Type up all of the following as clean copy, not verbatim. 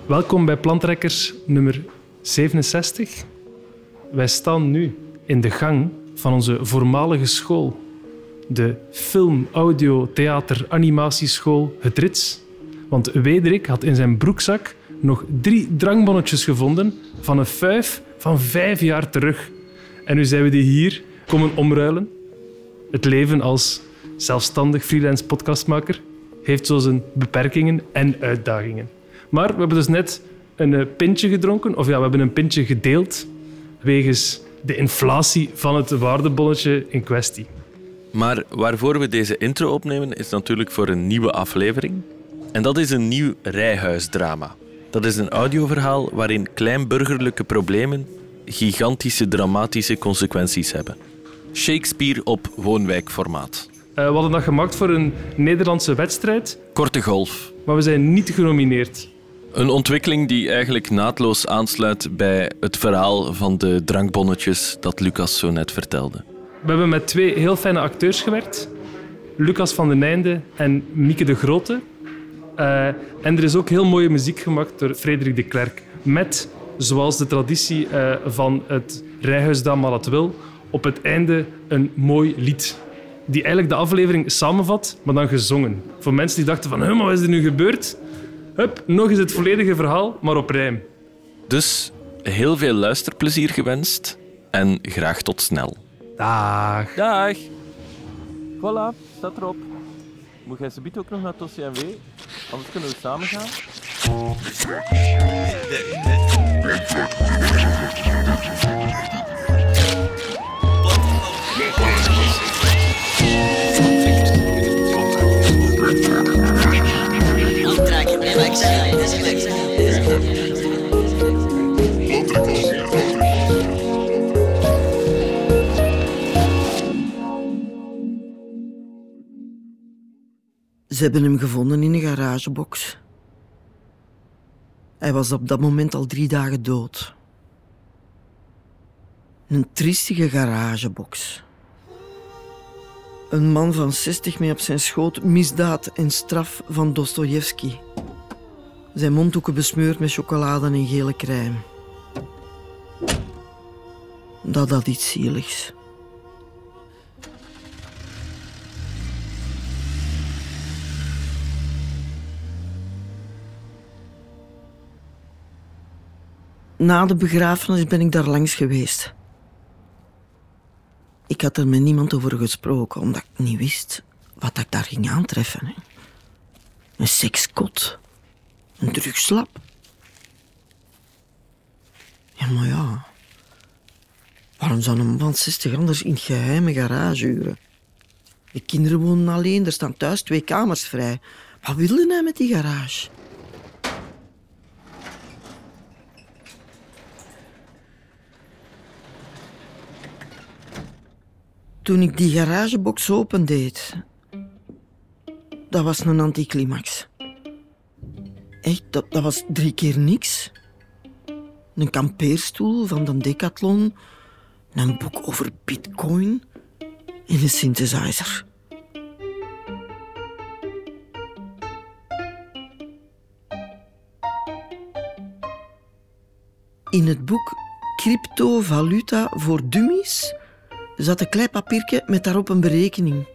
Welkom bij Plantrekkers nummer 67. Wij staan nu in de gang van onze voormalige school. De film, audio, theater, animatieschool Het Rits. Want Wederik had in zijn broekzak nog 3 drankbonnetjes gevonden van een fuif van 5 jaar terug. En nu zijn we die hier komen omruilen. Het leven als zelfstandig freelance podcastmaker heeft zo zijn beperkingen en uitdagingen. Maar we hebben dus net een pintje gedronken, of ja, we hebben een pintje gedeeld wegens de inflatie van het waardebonnetje in kwestie. Maar waarvoor we deze intro opnemen is natuurlijk voor een nieuwe aflevering. En dat is een nieuw rijhuisdrama. Dat is een audioverhaal waarin kleinburgerlijke problemen gigantische dramatische consequenties hebben. Shakespeare op woonwijkformaat. We hadden dat gemaakt voor een Nederlandse wedstrijd. Korte golf. Maar we zijn niet genomineerd. Een ontwikkeling die eigenlijk naadloos aansluit bij het verhaal van de drankbonnetjes dat Lucas zo net vertelde. We hebben met 2 heel fijne acteurs gewerkt. Lucas van den Einde en Mieke de Grote. En er is ook heel mooie muziek gemaakt door Frederik de Klerk. Met, zoals de traditie van het Rijhuisdam al het wil, op het einde een mooi lied. Die eigenlijk de aflevering samenvat, maar dan gezongen. Voor mensen die dachten van, maar wat is er nu gebeurd? Hup, nog eens het volledige verhaal, maar op rijm. Dus heel veel luisterplezier gewenst en graag tot snel. Dag. Dag. Voilà, staat erop. Moet jij subiet ook nog naar het OCMW? Anders kunnen we samen gaan. Ze hebben hem gevonden in een garagebox. Hij was op dat moment al 3 dagen dood. Een triestige garagebox. Een man van 60 met op zijn schoot misdaad en straf van Dostojevski. Zijn mondhoeken besmeurd met chocolade en gele crème. Dat had iets zieligs. Na de begrafenis ben ik daar langs geweest. Ik had er met niemand over gesproken, omdat ik niet wist wat ik daar ging aantreffen. Hè. Een sekskot. Een drugslab. Ja, maar ja. Waarom zou een man van 60 anders in het geheim een garage huren? De kinderen wonen alleen, er staan thuis 2 kamers vrij. Wat wilde hij met die garage? Toen ik die garagebox opendeed, dat was een anticlimax. Echt, dat was 3 keer niks. Een kampeerstoel van de Decathlon, een boek over bitcoin en een synthesizer. In het boek Cryptovaluta voor Dummies zat een klein papiertje met daarop een berekening.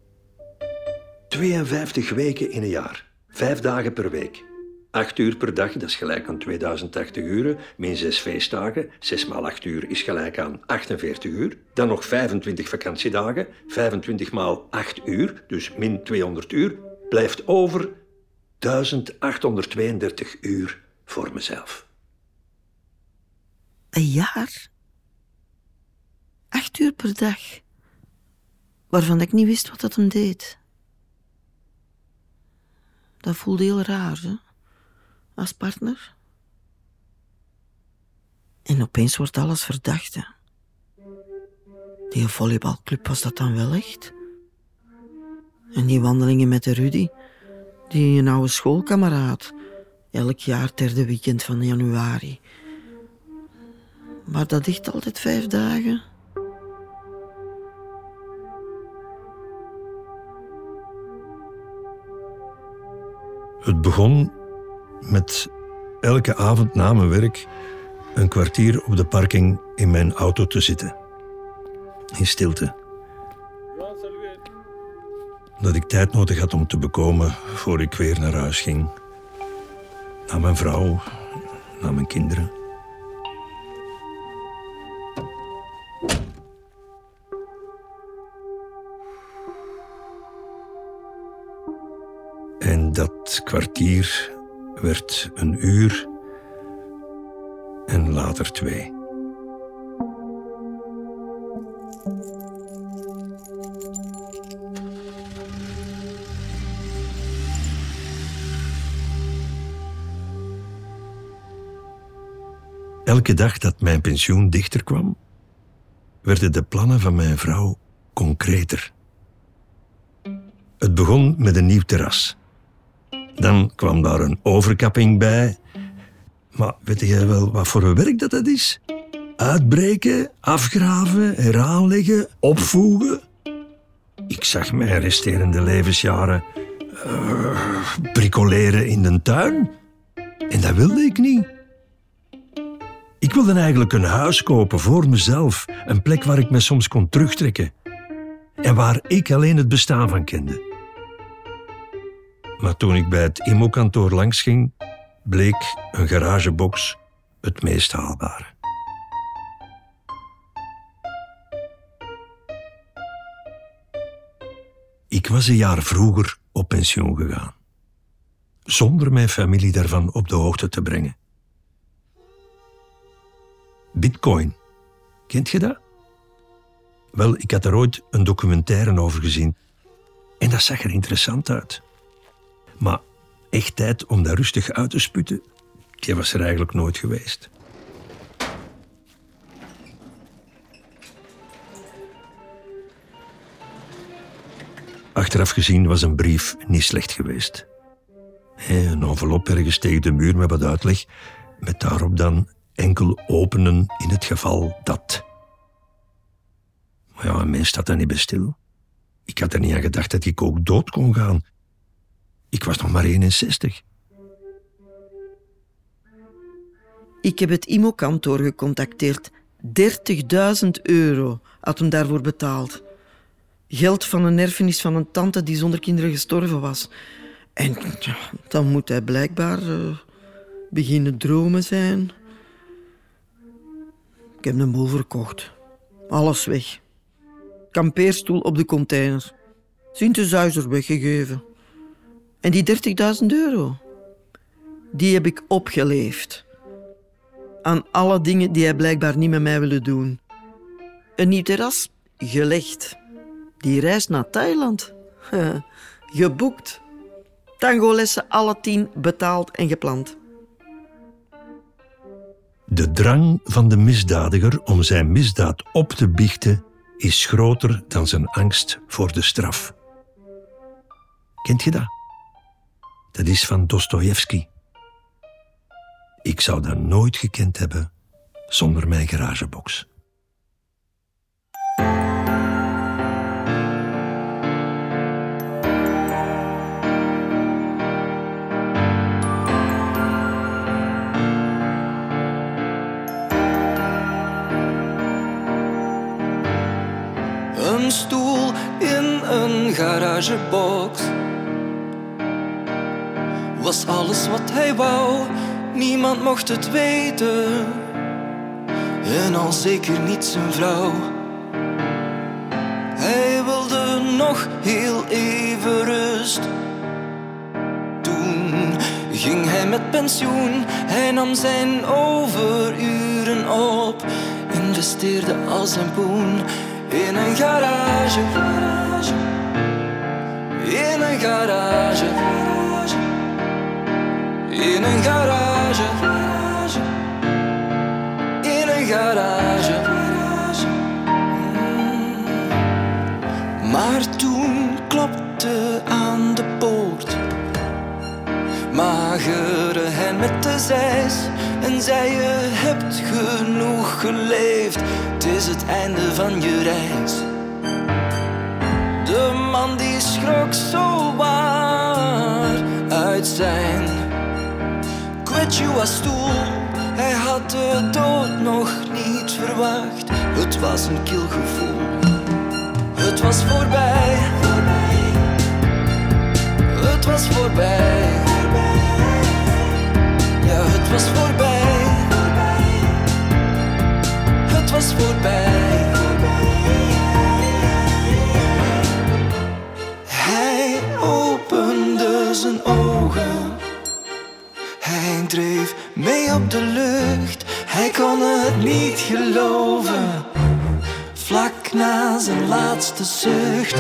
52 weken in een jaar. 5 dagen per week. 8 uur per dag, dat is gelijk aan 2080 uren. Min 6 feestdagen. 6 maal 8 uur is gelijk aan 48 uur. Dan nog 25 vakantiedagen. 25 maal 8 uur, dus min 200 uur. Blijft over 1832 uur voor mezelf. Een jaar? 8 uur per dag. Waarvan ik niet wist wat dat hem deed. Dat voelde heel raar, hè? Als partner. En opeens wordt alles verdacht, hè? Die volleybalclub, was dat dan wel echt? En die wandelingen met de Rudy, die een oude schoolkameraad, elk jaar 3e weekend van januari. Maar dat echt altijd 5 dagen? Het begon met elke avond na mijn werk een kwartier op de parking in mijn auto te zitten. In stilte. Dat ik tijd nodig had om te bekomen voor ik weer naar huis ging. Naar mijn vrouw, naar mijn kinderen. En dat kwartier werd een uur en later 2. Elke dag dat mijn pensioen dichter kwam, werden de plannen van mijn vrouw concreter. Het begon met een nieuw terras. Dan kwam daar een overkapping bij. Maar weet jij wel wat voor een werk dat is? Uitbreken, afgraven, heraanleggen, opvoegen. Ik zag mijn resterende levensjaren bricoleren in de tuin. En dat wilde ik niet. Ik wilde eigenlijk een huis kopen voor mezelf. Een plek waar ik me soms kon terugtrekken. En waar ik alleen het bestaan van kende. Maar toen ik bij het IMO-kantoor langsging, bleek een garagebox het meest haalbare. Ik was een jaar vroeger op pensioen gegaan. Zonder mijn familie daarvan op de hoogte te brengen. Bitcoin. Kent je dat? Wel, ik had er ooit een documentaire over gezien. En dat zag er interessant uit. Maar echt tijd om dat rustig uit te sputten, die was er eigenlijk nooit geweest. Achteraf gezien was een brief niet slecht geweest. Een envelop ergens tegen de muur met wat uitleg, met daarop dan enkel openen in het geval dat. Maar ja, een mens staat daar niet bij stil. Ik had er niet aan gedacht dat ik ook dood kon gaan. Ik was nog maar 61. Ik heb het IMO-kantoor gecontacteerd. 30.000 euro had hem daarvoor betaald. Geld van een erfenis van een tante die zonder kinderen gestorven was. En ja, dan moet hij blijkbaar beginnen dromen zijn. Ik heb een boel verkocht. Alles weg. Kampeerstoel op de container. Synthesizer weggegeven. En die 30.000 euro, die heb ik opgeleefd. Aan alle dingen die hij blijkbaar niet met mij wilde doen. Een nieuw terras, gelegd. Die reis naar Thailand, geboekt. Tangolessen alle 10 betaald en gepland. De drang van de misdadiger om zijn misdaad op te biechten is groter dan zijn angst voor de straf. Kent je dat? Dat is van Dostojevski. Ik zou dat nooit gekend hebben zonder mijn garagebox. Een stoel in een garagebox was alles wat hij wou. Niemand mocht het weten en al zeker niet zijn vrouw. Hij wilde nog heel even rust. Toen ging hij met pensioen. Hij nam zijn overuren op, investeerde al zijn poen in een garage. In een garage. In een garage. In een garage. Maar toen klopte aan de poort magere hen met de zeis en zei: je hebt genoeg geleefd, het is het einde van je reis. De man die schrok zo waar uit zijn kwetsbaarheid. met Joa-stoel. Hij had de dood nog niet verwacht. Het was een kil gevoel. Het was voorbij. Het was voorbij. Ja, het was voorbij. Het was voorbij. Hij opende zijn ogen. Hij dreef mee op de lucht. Hij kon het niet geloven. Vlak na zijn laatste zucht.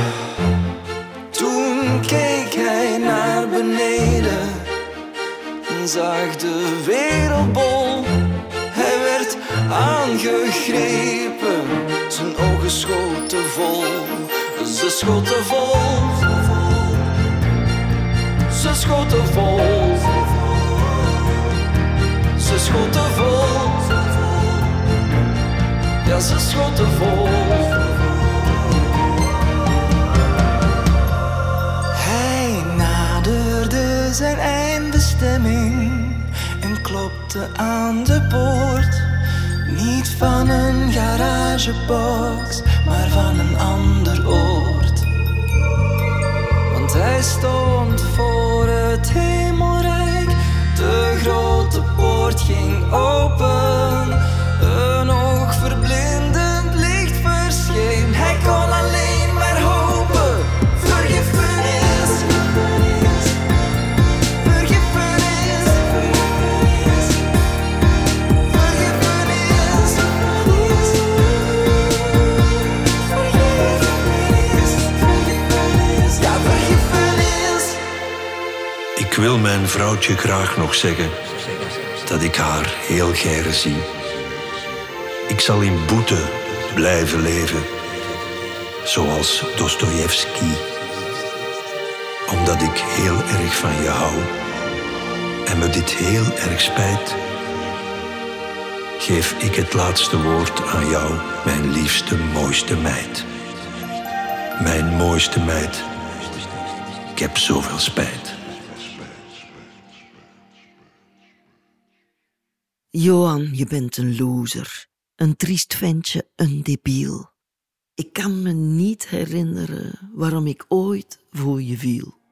Toen keek hij naar beneden en zag de wereldbol. Hij werd aangegrepen. Zijn ogen schoten vol. Ze schoten vol. Ze schoten vol. Ze schoten vol. Ja, ze schoten vol. Hij naderde zijn eindbestemming en klopte aan de poort. Niet van een garagebox, maar van een ander oord. Want hij stond voor het hemelrijk. De grote poort ging open. Een oogverblindend licht verscheen. Hij kon alleen maar hopen. Vergiffenis. Vergiffenis. Vergiffenis. Vergiffenis. Ja, vergiffenis. Ik wil mijn vrouwtje graag nog zeggen dat ik haar heel gere zie. Ik zal in boete blijven leven, zoals Dostojevski. Omdat ik heel erg van je hou en me dit heel erg spijt, geef ik het laatste woord aan jou, mijn liefste, mooiste meid. Mijn mooiste meid, ik heb zoveel spijt. Johan, je bent een loser. Een triest ventje, een debiel. Ik kan me niet herinneren waarom ik ooit voor je viel.